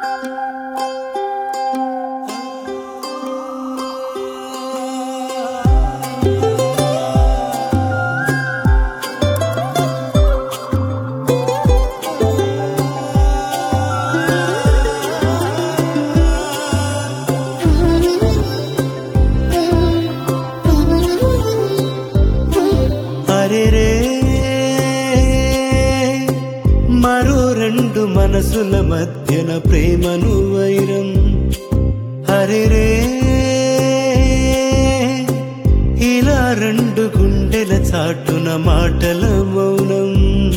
మరో రెండు మనసుల మధ్యన ప్రేమను వైరం. హరిరే ఇలా రెండు గుండెల చాటున మాటల మౌనం.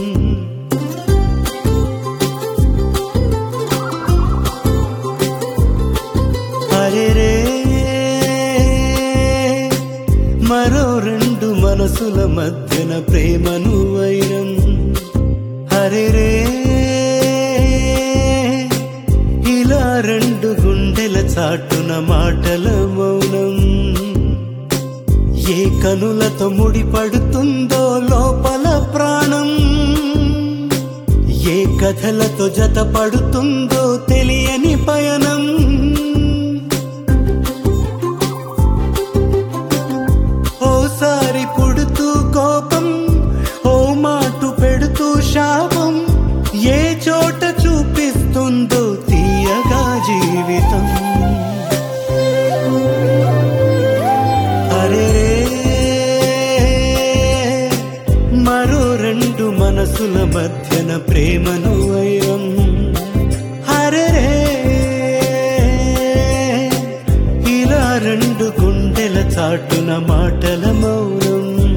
హరిరే మరో రెండు మనసుల మధ్యన ప్రేమను వైరం. హరిరే ఇలా రెండు గుండెల చాటున మాటల మౌనం. ఏ కనులతో ముడిపడుతుందో లోపల ప్రాణం, ఏ కథలతో జత పడుతుందో తెలియని పయనం. ఓసారి పుడుతూ కోపం, ఓ మాటు పెడుతూ శాపం, ఏ చోట చూపిస్తుందో తీయగా జీవితం. అరే మరో రెండు మనసుల మధ్యన ప్రేమను వైరం. అరే ఇలా రెండు గుండెల చాటున మాటల మౌనం.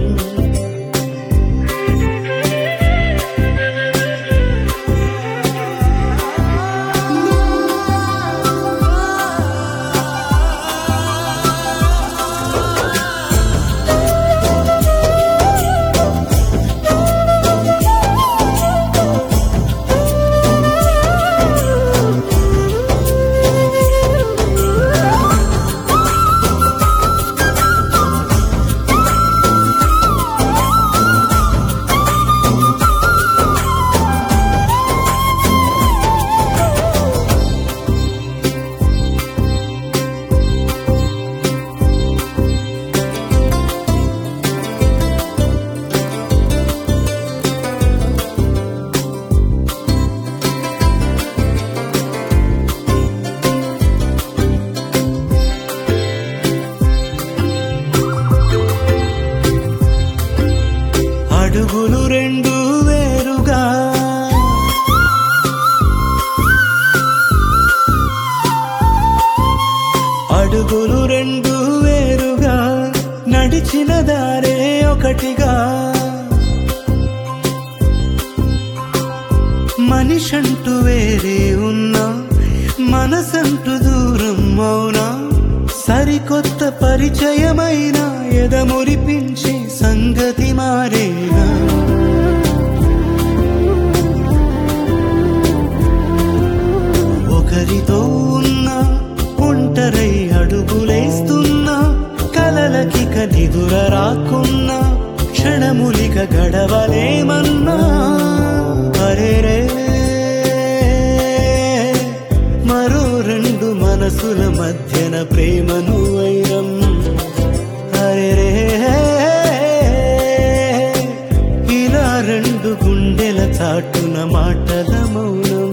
అడుగులు రెండు వేరుగా, అడుగులు రెండు వేరుగా, నడిచిన దారే ఒకటిగా. మనిషంటూ వేరే ఉన్నా, మనసంటూ దూరం అవునా, సరికొత్త పరిచయమైన ఎదమురిపించి సంగతి మారేనా. ఒకరితో ఉన్నా ఒంటరై అడుగులేస్తున్నా, కలలకిక నిదుర రాకున్నా, క్షణములిక గడవలేమన్నా. అరే మరో రెండు మనసుల మధ్యన ప్రేమను వైరం. అరే ఇలా రెండు గుండెల చాటున మాటల మౌనం.